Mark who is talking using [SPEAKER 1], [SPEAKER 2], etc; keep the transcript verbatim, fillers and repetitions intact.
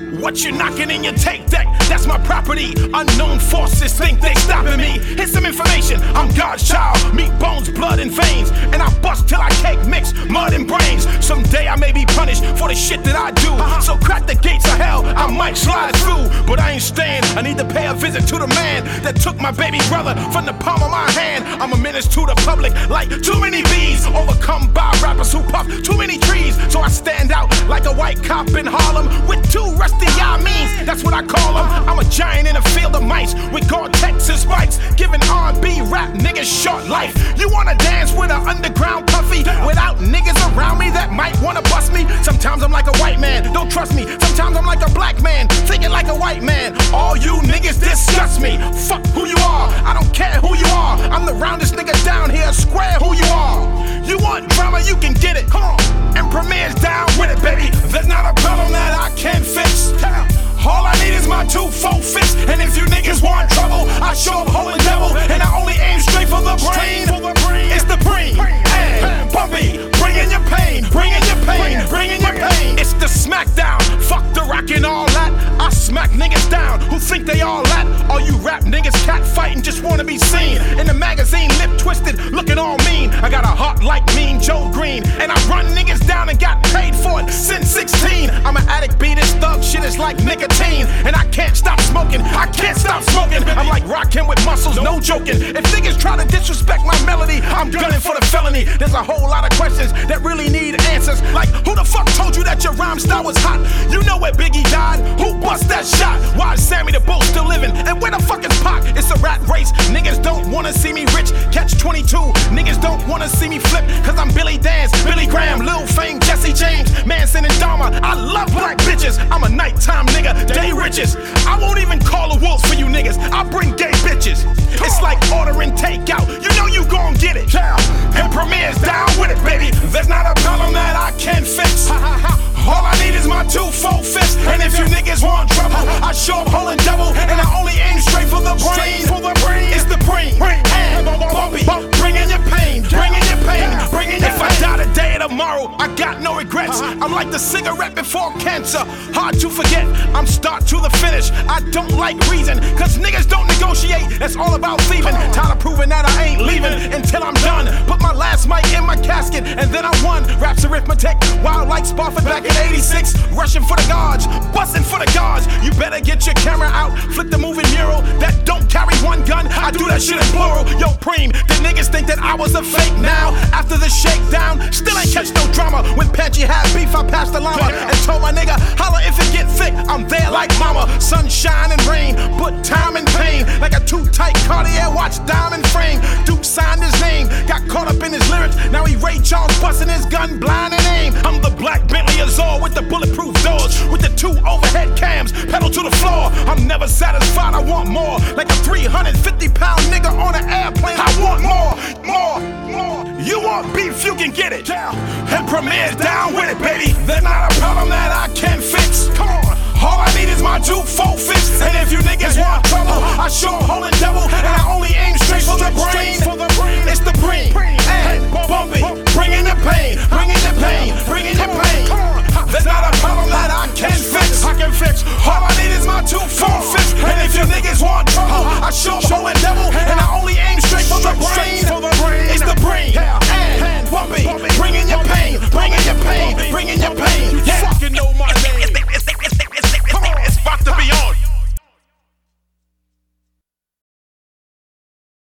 [SPEAKER 1] What you knocking in your tape deck? That's my property. Unknown forces think they stopping me. Here's some information. I'm God's child. Meat, bones, blood, and veins. And I bust till I cake mix mud and brains. Someday I may be punished for the shit that I do. So crack the gates of hell, I might slide through. But I ain't staying. I need to pay a visit to the man that took my baby brother from the palm of my hand. I'm a menace to the public like too many bees. Overcome by rappers who puff too many trees. So I stand out like a white cop in Harlem with two rusty eye means. That's what I call them. I'm a giant in a field of mice with Gore-Tex and spikes, giving R and B rap niggas short life. You wanna dance with an underground puffy without niggas around me that might wanna bust me? Sometimes I'm like a white man, don't trust me. Sometimes I'm like a black man, thinking like a white man. All you niggas disgust me. Fuck who you are, I don't care who you are. I'm the roundest nigga down here, square who you are. You want drama, you can get it, come on. And Premier's down with it, baby. There's not a problem that I can't fix. All I need is my two, four fists. And if you niggas want trouble, I show up holding devil. And I only aim straight for the brain. It's the brain. And Bumpy, bringing your pain, bringing your pain, bringing your pain. It's the smackdown. Fuck the rock and all that. I smack niggas down who think they all that. All you rap niggas cat fighting just wanna be seen. In the magazine, lip twisted, looking all mean. I got a heart like Mean Joe Green. And I run niggas down and got paid for it since sixteen. I'm an addict, beat this thug shit is like nicotine. And I can't stop smoking, I can't stop smoking. I'm like rocking with muscles, no joking. If niggas try to disrespect my melody, I'm gunning for the felony. There's a whole lot of questions that really need answers. Like, who the fuck told you that your rhyme style was hot? You know where Biggie died? Who bust that shot? Why is Sammy the Bull still living? And where the fuck is Pac? It's a rat race. Niggas don't wanna see me rich. Catch twenty-two. Niggas don't wanna see me flip. Cause I'm Billy Dance, Billy Graham, Lil Fame, Jesse James, Manson and Dharma. I love black bitches. I'm a nighttime nigga, day riches. I won't even call a wolf for you niggas. I bring gay bitches. It's like ordering takeout. You know you gon' get it. And Premier's down with it, baby. There's not a problem that I can't fix. All I need is my two, four fists. And if you niggas want trouble, I show up holding double. And I only aim straight for the brain. It's the brain. And Bumpy, bringing your pain, bringing your pain, bringing your pain. If I die today or tomorrow, I got no regrets. I'm like the cigarette before cancer, hard to forget. I'm start to the finish. I don't like reason, cause niggas don't negotiate. That's all about thieving. Tired of proving that I ain't leaving until I'm done. Put my last mic in my casket, and then I won. Raps arithmetic, wild like Spofford back in eighty-six. Rushing for the guards, busting for the guards. You better get your camera out, flick the moving mural that don't carry one gun. I do that shit in plural. Yo, Preem, the niggas think that I was a fake now. After the shakedown, still ain't catch no drama. When Panchy had beef, I passed the llama and told my nigga, holla if it get thick, I'm there like mama. Sunshine and rain, but time and pain. Like a too tight Cartier watch, diamond frame. Duke signed his name, got caught up in his lyrics. Now he Ray Charles busting his gun blind and aim. I'm the black Bentley Azor with the bulletproof doors, with the two overhead cams, pedal to the floor. I'm never satisfied, I want more. Like a three hundred fifty pound nigga on an airplane, I want more, more, more. You want beef, you can get it. And Premier's down with it, baby. There's not a problem that I can't fix. Come on. All I need is my two, four fists. And if you niggas want trouble, I show up holding devil. And I only aim straight for the brain. It's the brain. And Bumpy, bringing the pain, bringing the pain, bringing the pain. There's not a problem that I can't fix. I can fix. All I need is my two, four fists. And if you niggas want trouble, I show up holding devil. And I only aim straight for the brain. It's the brain. And Bumpy, bringing your pain, bringing your pain, bringing your pain. You fucking know my